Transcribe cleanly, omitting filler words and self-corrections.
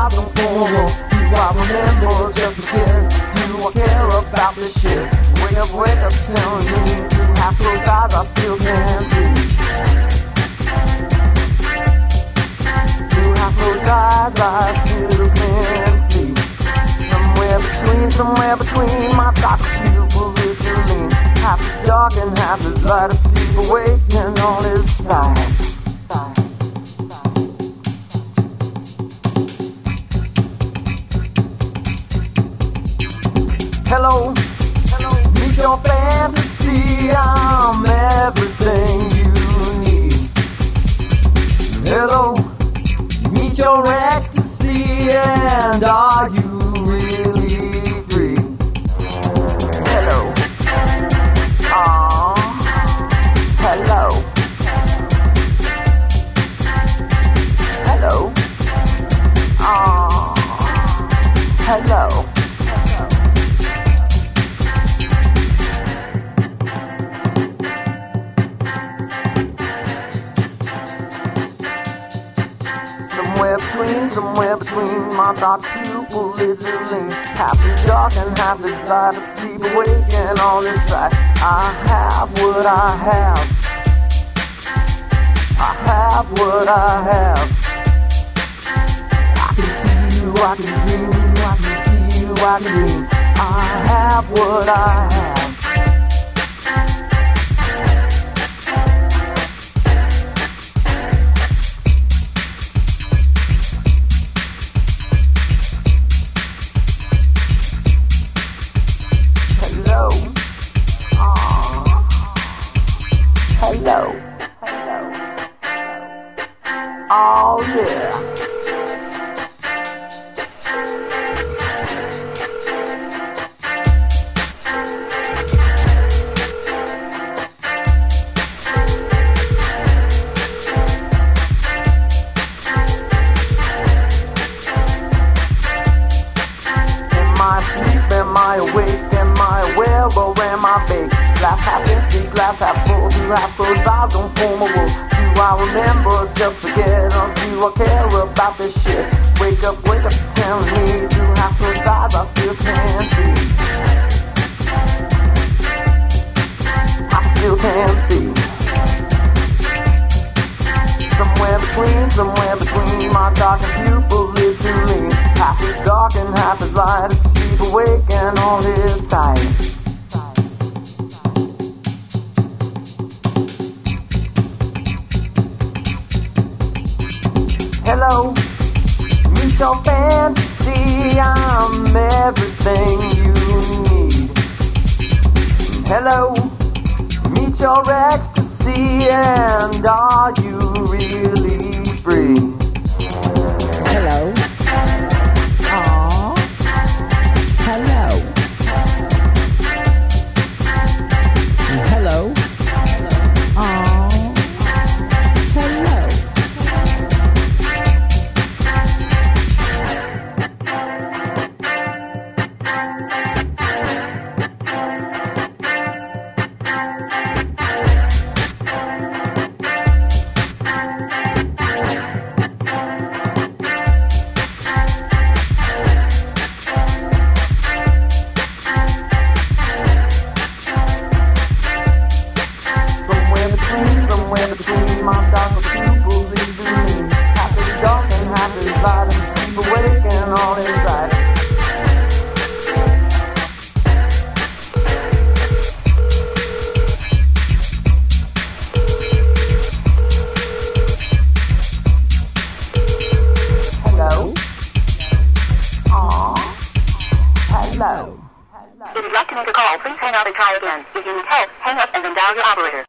surviving for. Do I remember just again? Do I care about this shit? Wake up, telling me to have closed eyes, I still can't see. To have closed eyes, I still can't see. Somewhere between my thoughts, pupils is lean. Half is dark and half is light, asleep, awake and all is sight. Hello, meet your fantasy, I'm everything you need. Hello, meet your ecstasy, and are you really free? Hello, hello, hello, hello. Somewhere between my dark pupil is a link. Half is dark and half is light, asleep, awake and all is right. I have what I have. I have what I have. I can see you, I can dream. I can see you, I can dream. I have what I have. Hello. Oh yeah. Am I asleep? Am I awake? Am I aware or am I baked? Glass half empty, glass half full. Do I have closed eyes, don't form a wolf? Do I remember, just forget? Or do I care about this shit? Wake up, telling me. Do I have closed eyes, I still can't see. I still can't see. Somewhere between my dark and pupil lives in me. Half is dark and half is light. Asleep, awake and all is sight. Hello, meet your fantasy, I'm everything you need. Hello, meet your ecstasy, and are you really free? Hello. Aww. Hello. Hello. Aww. Hello. Somewhere between my dark and pupils is in me. Half is dark and half is light. Asleep, awake and all inside. Hello. Hello. If you'd like to make a call, please hang up and try again. If you need help, hang up and then dial your operator.